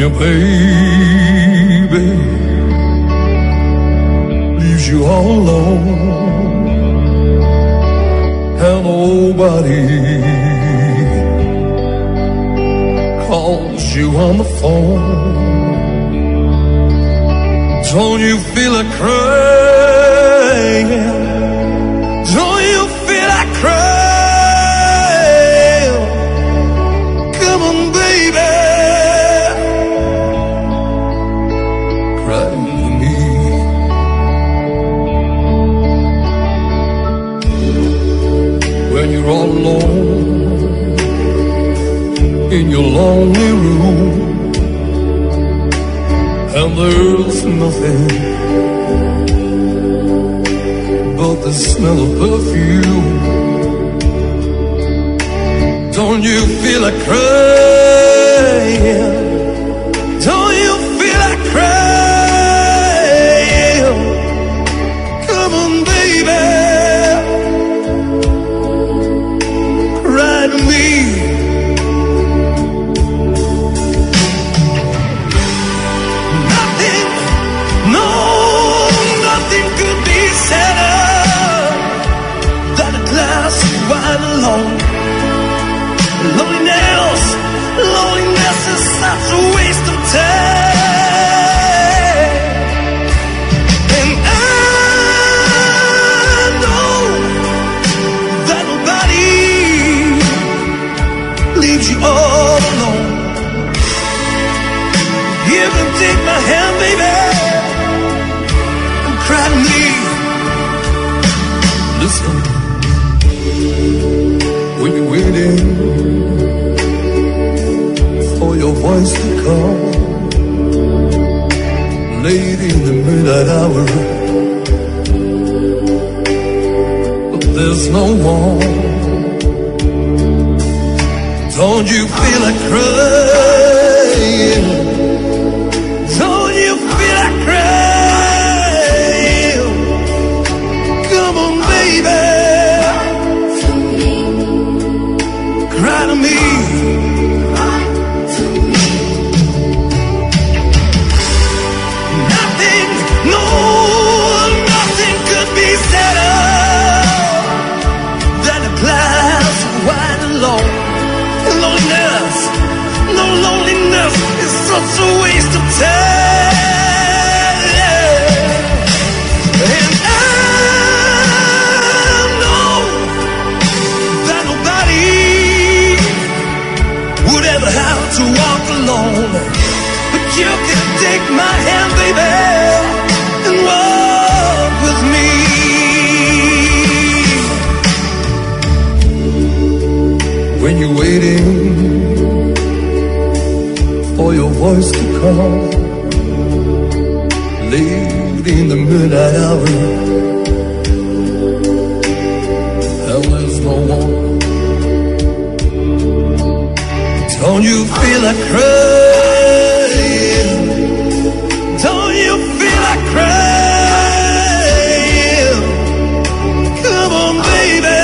your baby leaves you all alone and nobody calls you on the phone, don't you feel like crying? Don't you feel like crying? Come on, baby, cry with me. When you're all alone in your lonely room and there's nothing but the smell of perfume, don't you feel like crying? Don't you feel like crying? Come on, baby, cry to me. Nothing, no, nothing could be sadder than a glass of wine alone. Loneliness, loneliness is such a waste of time. And I know that nobody leaves you all alone. You can take my hand, baby, and cry to me. Listen, when you're waiting for your voice to come late in the midnight hour, but there's no one, don't you feel like crying? Don't you feel like crying? Come on, baby, cry to me. Nothing, no, nothing could be sadder than a glass of wine alone. Loneliness, no, loneliness is such a waste of time. And I know that nobody would ever have to walk alone, but you can take my hand, baby, and walk with me. When you're waiting for your voice to come late in the midnight hour, and there's no one, don't you feel like crying? Don't you feel like crying? Come on, baby,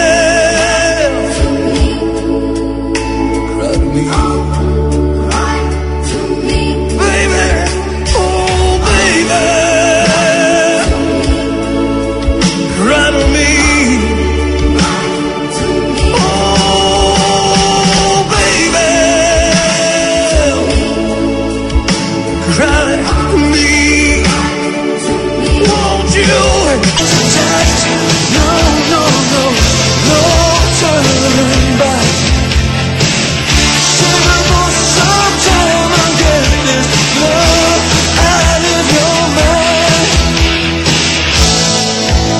cry to me. Baby, oh baby, cry to me. Cry to me, won't you?